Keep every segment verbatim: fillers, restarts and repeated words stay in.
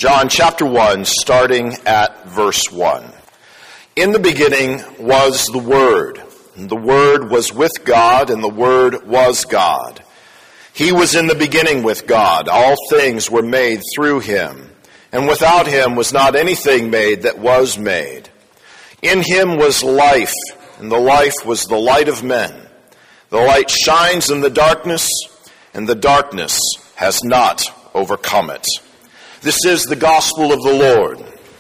John chapter one, starting at verse one. In the beginning was the Word, and the Word was with God, and the Word was God. He was in the beginning with God. All things were made through him, and without him was not anything made that was made. In him was life, and the life was the light of men. The light shines in the darkness, and the darkness has not overcome it. This is the gospel of the Lord.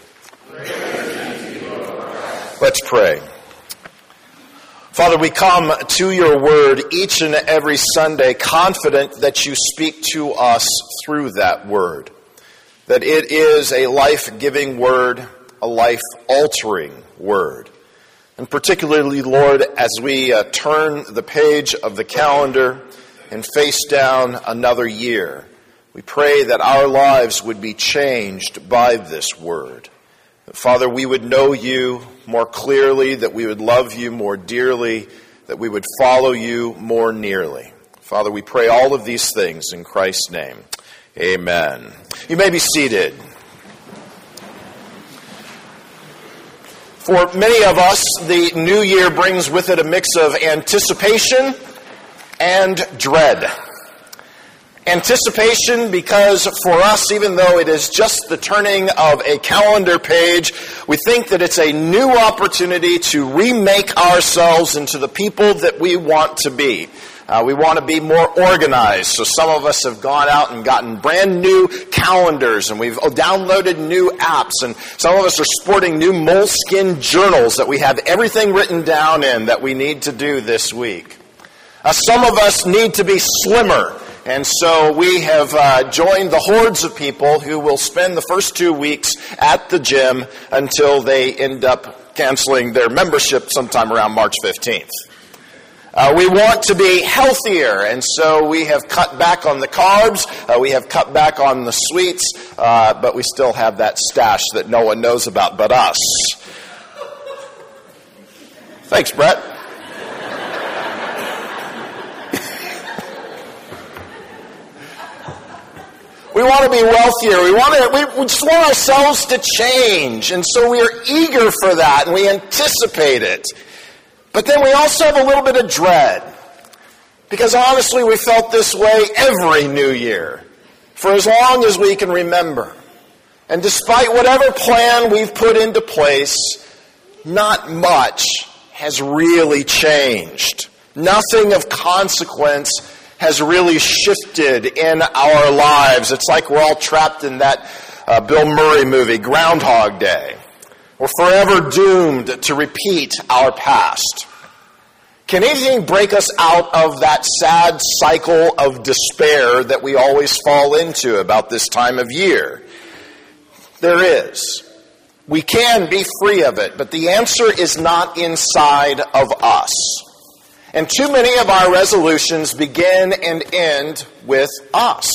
Let's pray. Father, we come to your word each and every Sunday confident that you speak to us through that word. That it is a life-giving word, a life-altering word. And particularly, Lord, as we uh, turn the page of the calendar and face down another year, we pray that our lives would be changed by this word. That, Father, we would know you more clearly, that we would love you more dearly, that we would follow you more nearly. Father, we pray all of these things in Christ's name. Amen. You may be seated. For many of us, the new year brings with it a mix of anticipation and dread. Anticipation because for us, even though it is just the turning of a calendar page, we think that it's a new opportunity to remake ourselves into the people that we want to be. Uh, we want to be more organized, so some of us have gone out and gotten brand new calendars, and we've downloaded new apps, and some of us are sporting new moleskin journals that we have everything written down in that we need to do this week. Uh, some of us need to be slimmer. And so we have uh, joined the hordes of people who will spend the first two weeks at the gym until they end up canceling their membership sometime around March fifteenth. Uh, we want to be healthier, and so we have cut back on the carbs, uh, we have cut back on the sweets, uh, but we still have that stash that no one knows about but us. Thanks, Brett. We want to be wealthier. We want to, we just want ourselves to change. And so we are eager for that, and we anticipate it. But then we also have a little bit of dread. Because honestly, we felt this way every New Year, for as long as we can remember. And despite whatever plan we've put into place, not much has really changed. Nothing of consequence has really shifted in our lives. It's like we're all trapped in that uh, Bill Murray movie, Groundhog Day. We're forever doomed to repeat our past. Can anything break us out of that sad cycle of despair that we always fall into about this time of year? There is. We can be free of it, but the answer is not inside of us. And too many of our resolutions begin and end with us.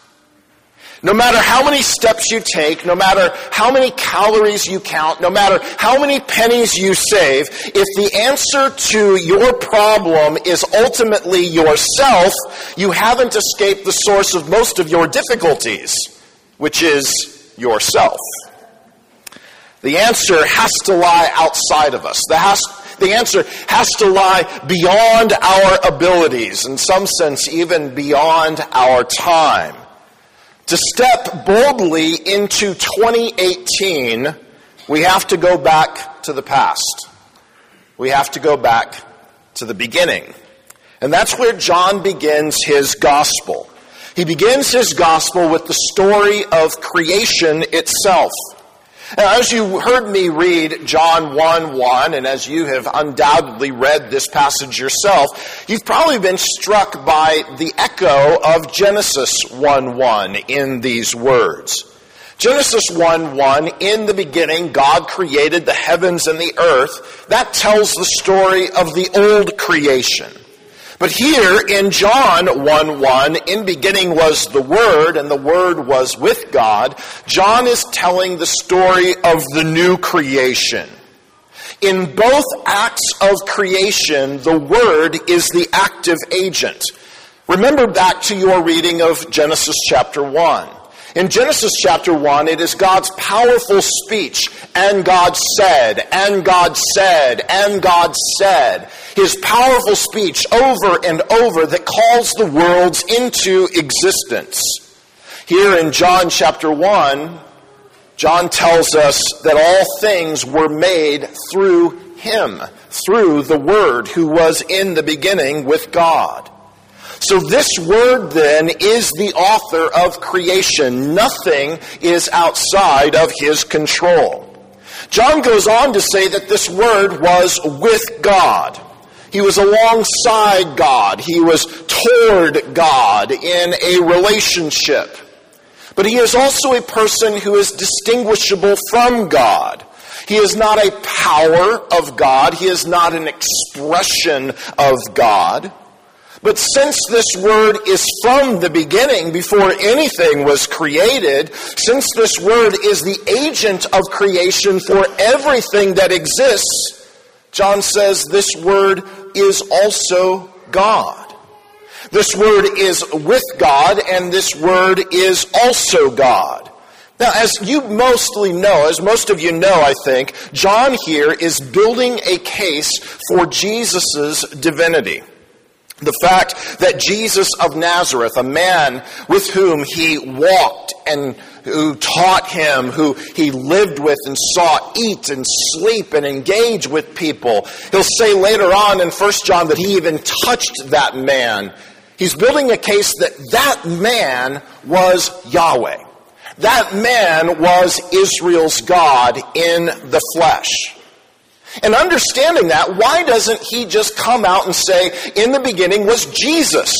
No matter how many steps you take, no matter how many calories you count, no matter how many pennies you save, if the answer to your problem is ultimately yourself, you haven't escaped the source of most of your difficulties, which is yourself. The answer has to lie outside of us. The has The answer has to lie beyond our abilities, in some sense even beyond our time. To step boldly into twenty eighteen, we have to go back to the past. We have to go back to the beginning. And that's where John begins his gospel. He begins his gospel with the story of creation itself. Now, as you heard me read John one one, and as you have undoubtedly read this passage yourself, you've probably been struck by the echo of Genesis one one in these words. Genesis one one, in the beginning, God created the heavens and the earth. That tells the story of the old creation. But here in John one one, in beginning was the Word, and the Word was with God, John is telling the story of the new creation. In both acts of creation, the Word is the active agent. Remember back to your reading of Genesis chapter one. In Genesis chapter one, it is God's powerful speech, and God said, and God said, and God said. His powerful speech over and over that calls the worlds into existence. Here in John chapter one, John tells us that all things were made through him, through the Word who was in the beginning with God. So this Word then is the author of creation. Nothing is outside of his control. John goes on to say that this Word was with God. He was alongside God. He was toward God in a relationship. But he is also a person who is distinguishable from God. He is not a power of God. He is not an expression of God. But since this Word is from the beginning, before anything was created, since this Word is the agent of creation for everything that exists, John says this Word is also God. This Word is with God, and this Word is also God. Now, as you mostly know, as most of you know, I think, John here is building a case for Jesus' divinity. The fact that Jesus of Nazareth, a man with whom he walked and who taught him, who he lived with and saw eat and sleep and engage with people. He'll say later on in First John that he even touched that man. He's building a case that that man was Yahweh. That man was Israel's God in the flesh. And understanding that, why doesn't he just come out and say, in the beginning was Jesus,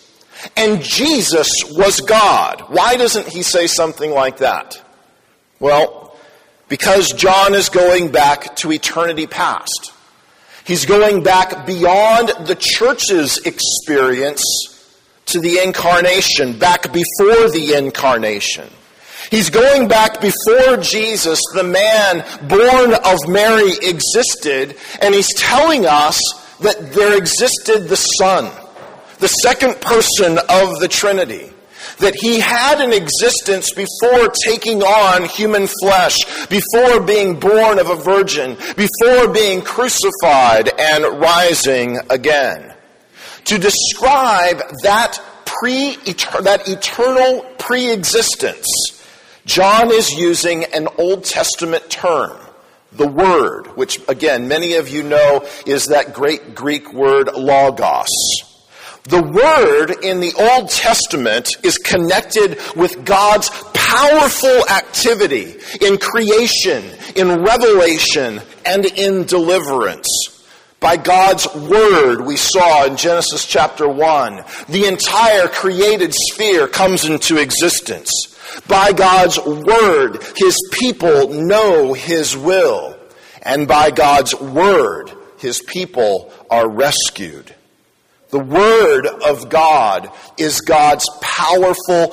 and Jesus was God? Why doesn't he say something like that? Well, because John is going back to eternity past. He's going back beyond the church's experience to the incarnation, back before the incarnation. He's going back before Jesus, the man born of Mary, existed, and he's telling us that there existed the Son, the second person of the Trinity, that he had an existence before taking on human flesh, before being born of a virgin, before being crucified and rising again. To describe that pre that eternal pre-existence, John is using an Old Testament term, the Word, which, again, many of you know is that great Greek word logos. The Word in the Old Testament is connected with God's powerful activity in creation, in revelation, and in deliverance. By God's Word, we saw in Genesis chapter one, the entire created sphere comes into existence. By God's Word, His people know His will. And by God's Word, His people are rescued. The Word of God is God's powerful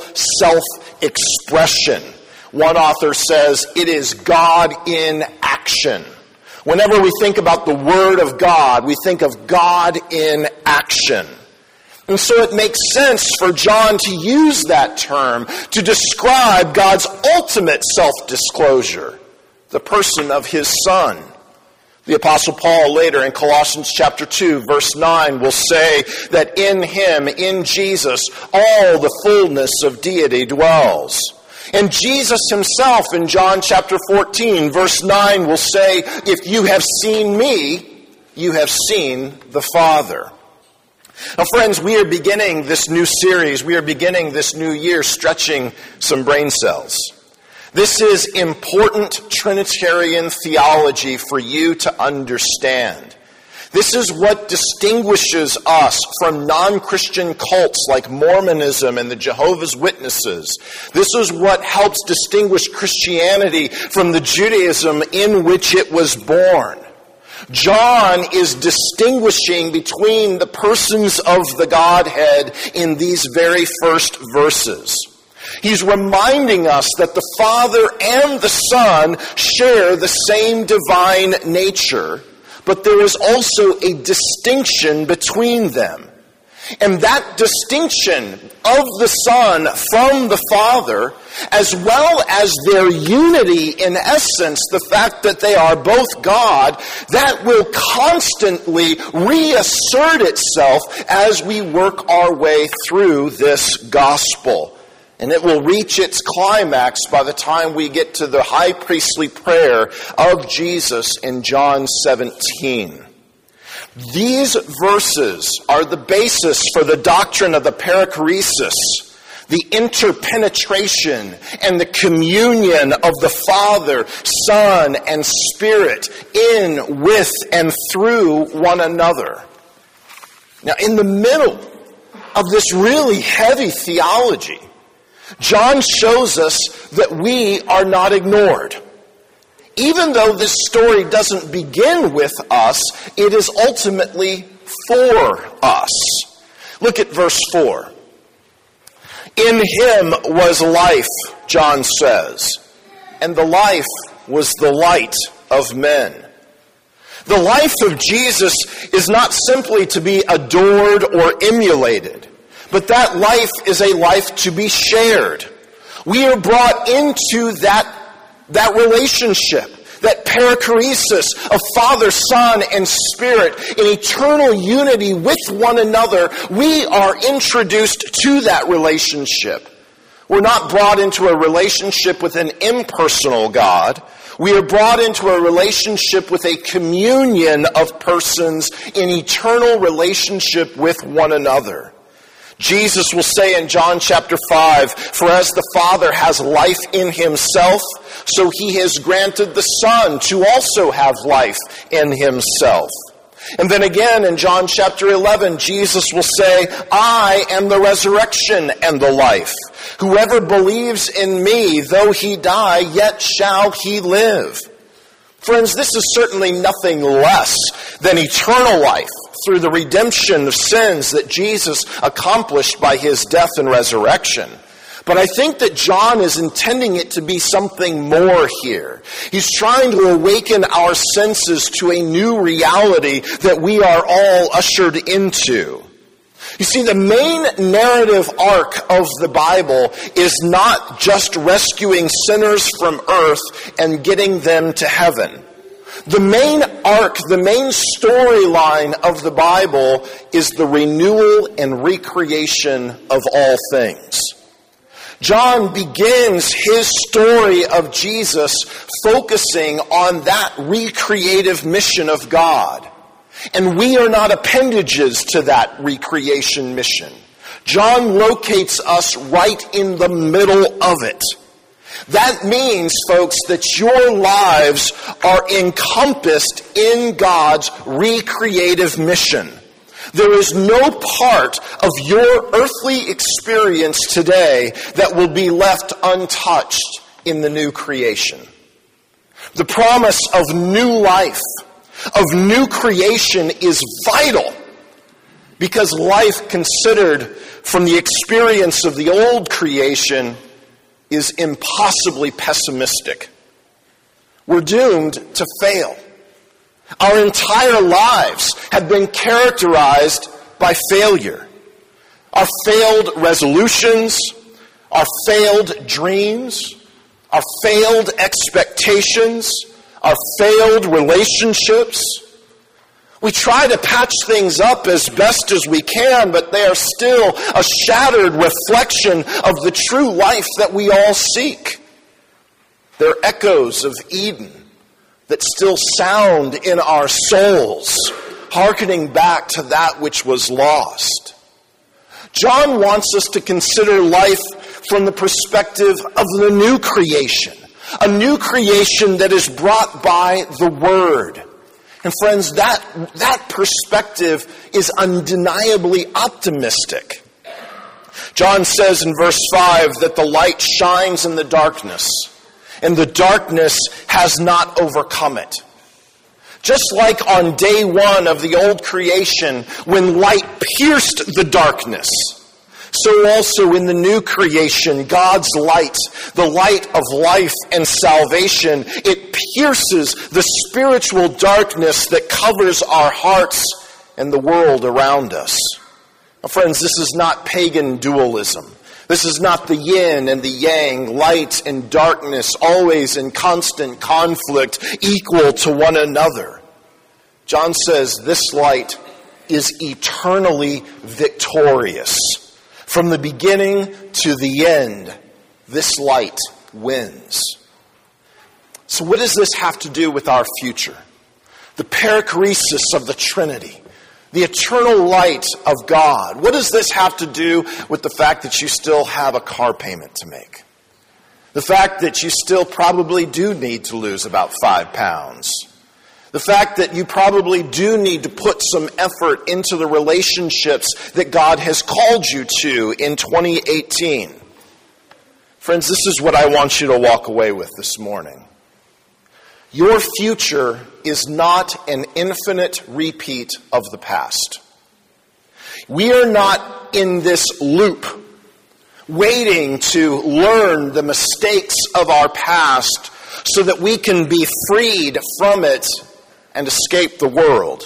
self-expression. One author says it is God in action. Whenever we think about the Word of God, we think of God in action. And so it makes sense for John to use that term to describe God's ultimate self-disclosure, the person of His Son. The Apostle Paul later in Colossians chapter two, verse nine, will say that in Him, in Jesus, all the fullness of deity dwells. And Jesus Himself in John chapter fourteen, verse nine, will say, if you have seen me, you have seen the Father. Now, friends, we are beginning this new series. We are beginning this new year stretching some brain cells. This is important Trinitarian theology for you to understand. This is what distinguishes us from non-Christian cults like Mormonism and the Jehovah's Witnesses. This is what helps distinguish Christianity from the Judaism in which it was born. John is distinguishing between the persons of the Godhead in these very first verses. He's reminding us that the Father and the Son share the same divine nature, but there is also a distinction between them. And that distinction of the Son from the Father, as well as their unity in essence, the fact that they are both God, that will constantly reassert itself as we work our way through this gospel. And it will reach its climax by the time we get to the high priestly prayer of Jesus in John seventeen. These verses are the basis for the doctrine of the perichoresis, the interpenetration and the communion of the Father, Son, and Spirit in, with, and through one another. Now, in the middle of this really heavy theology, John shows us that we are not ignored. Even though this story doesn't begin with us, it is ultimately for us. Look at verse four. In him was life, John says, and the life was the light of men. The life of Jesus is not simply to be adored or emulated, but that life is a life to be shared. We are brought into that That relationship, that perichoresis of Father, Son, and Spirit in eternal unity with one another, we are introduced to that relationship. We're not brought into a relationship with an impersonal God. We are brought into a relationship with a communion of persons in eternal relationship with one another. Jesus will say in John chapter five, for as the Father has life in himself, so he has granted the Son to also have life in himself. And then again in John chapter eleven, Jesus will say, I am the resurrection and the life. Whoever believes in me, though he die, yet shall he live. Friends, this is certainly nothing less than eternal life through the redemption of sins that Jesus accomplished by his death and resurrection. But I think that John is intending it to be something more here. He's trying to awaken our senses to a new reality that we are all ushered into. You see, the main narrative arc of the Bible is not just rescuing sinners from earth and getting them to heaven. The main arc, the main storyline of the Bible is the renewal and recreation of all things. John begins his story of Jesus focusing on that recreative mission of God. And we are not appendages to that recreation mission. John locates us right in the middle of it. That means, folks, that your lives are encompassed in God's recreative mission. There is no part of your earthly experience today that will be left untouched in the new creation. The promise of new life, of new creation is vital because life considered from the experience of the old creation is impossibly pessimistic. We're doomed to fail. Our entire lives have been characterized by failure. Our failed resolutions, our failed dreams, our failed expectations, our failed relationships. We try to patch things up as best as we can, but they are still a shattered reflection of the true life that we all seek. They're echoes of Eden that still sound in our souls, hearkening back to that which was lost. John wants us to consider life from the perspective of the new creation, a new creation that is brought by the Word. And friends, that, that perspective is undeniably optimistic. John says in verse five that the light shines in the darkness, and the darkness has not overcome it. Just like on day one of the old creation, when light pierced the darkness, so also in the new creation, God's light, the light of life and salvation, it pierces the spiritual darkness that covers our hearts and the world around us. Now, friends, this is not pagan dualism. This is not the yin and the yang, light and darkness, always in constant conflict, equal to one another. John says this light is eternally victorious. From the beginning to the end, this light wins. So what does this have to do with our future? The perichoresis of the Trinity. The eternal light of God. What does this have to do with the fact that you still have a car payment to make? The fact that you still probably do need to lose about five pounds. The fact that you probably do need to put some effort into the relationships that God has called you to in twenty eighteen. Friends, this is what I want you to walk away with this morning. Your future is not an infinite repeat of the past. We are not in this loop, waiting to learn the mistakes of our past so that we can be freed from it and escape the world.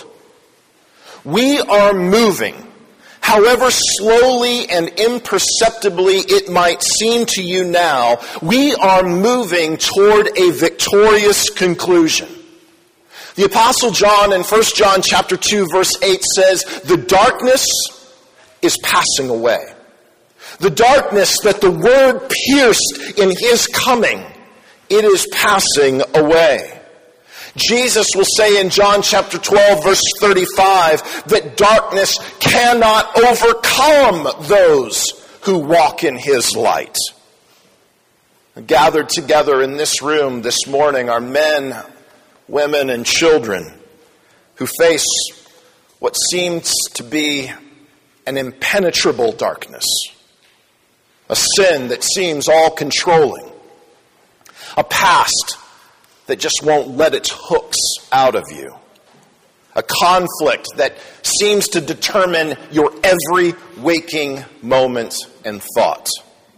We are moving, however slowly and imperceptibly it might seem to you now, we are moving toward a victorious conclusion. The Apostle John in First John chapter two verse eight says, the darkness is passing away. The darkness that the word pierced in his coming, it is passing away. Jesus will say in John chapter twelve, verse thirty-five, that darkness cannot overcome those who walk in his light. Gathered together in this room this morning are men, women, and children who face what seems to be an impenetrable darkness, a sin that seems all-controlling, a past that just won't let its hooks out of you. A conflict that seems to determine your every waking moment and thought.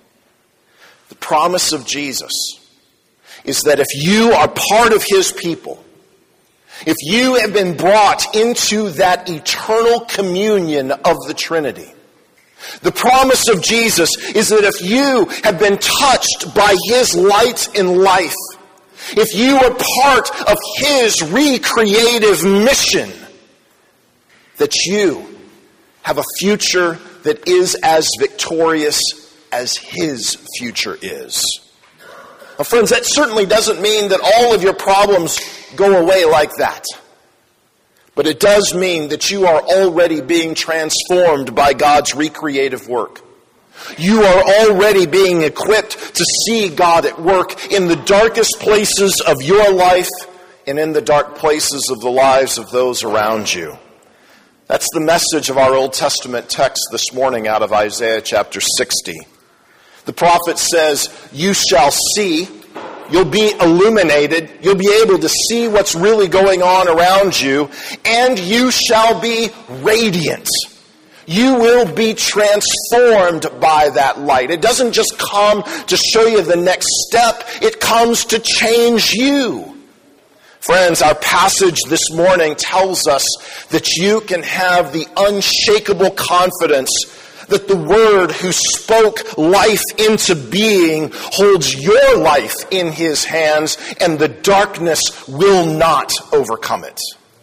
The promise of Jesus is that if you are part of his people, if you have been brought into that eternal communion of the Trinity, the promise of Jesus is that if you have been touched by his light in life, if you are part of his recreative mission, that you have a future that is as victorious as his future is. Now, friends, that certainly doesn't mean that all of your problems go away like that. But it does mean that you are already being transformed by God's recreative work. You are already being equipped to see God at work in the darkest places of your life and in the dark places of the lives of those around you. That's the message of our Old Testament text this morning out of Isaiah chapter sixty. The prophet says, you shall see, you'll be illuminated, you'll be able to see what's really going on around you, and you shall be radiant. You will be transformed by that light. It doesn't just come to show you the next step. It comes to change you. Friends, our passage this morning tells us that you can have the unshakable confidence that the Word who spoke life into being holds your life in his hands, and the darkness will not overcome it.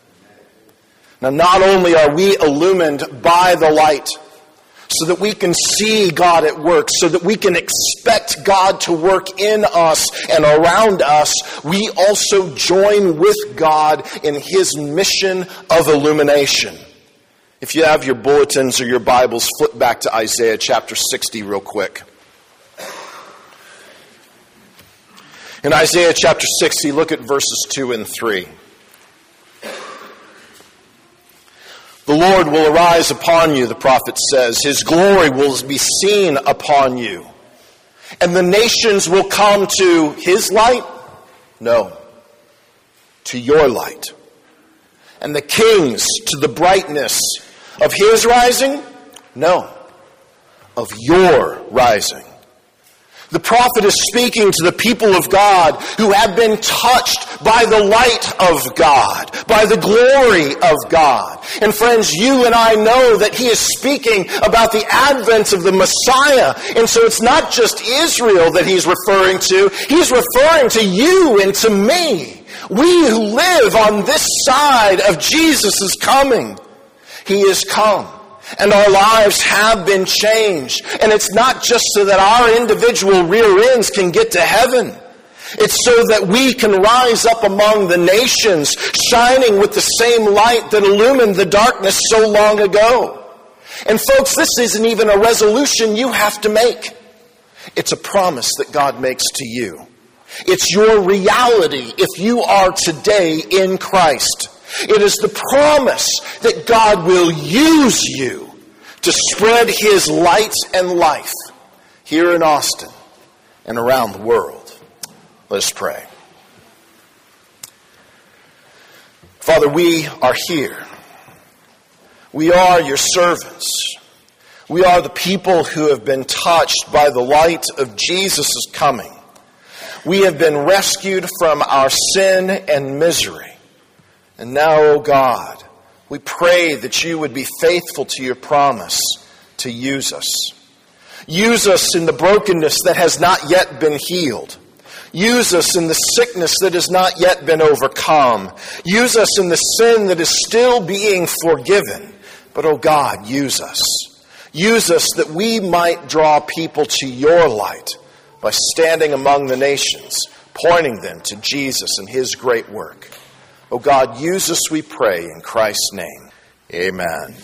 Now, not only are we illumined by the light so that we can see God at work, so that we can expect God to work in us and around us, we also join with God in his mission of illumination. If you have your bulletins or your Bibles, flip back to Isaiah chapter sixty real quick. In Isaiah chapter sixty, look at verses two and three. The Lord will arise upon you, the prophet says. His glory will be seen upon you. And the nations will come to his light? No. To your light. And the kings to the brightness of his rising? No. Of your rising. The prophet is speaking to the people of God who have been touched by the light of God, by the glory of God. And friends, you and I know that he is speaking about the advent of the Messiah. And so it's not just Israel that he's referring to. He's referring to you and to me. We who live on this side of Jesus' coming. He is come. And our lives have been changed. And it's not just so that our individual rear ends can get to heaven. It's so that we can rise up among the nations, shining with the same light that illumined the darkness so long ago. And folks, this isn't even a resolution you have to make. It's a promise that God makes to you. It's your reality if you are today in Christ. It is the promise that God will use you to spread his light and life here in Austin and around the world. Let's pray. Father, we are here. We are your servants. We are the people who have been touched by the light of Jesus' coming. We have been rescued from our sin and misery. And now, O God, we pray that you would be faithful to your promise to use us. Use us in the brokenness that has not yet been healed. Use us in the sickness that has not yet been overcome. Use us in the sin that is still being forgiven. But, O God, use us. Use us that we might draw people to your light by standing among the nations, pointing them to Jesus and his great work. Oh God, use us, we pray, in Christ's name. Amen.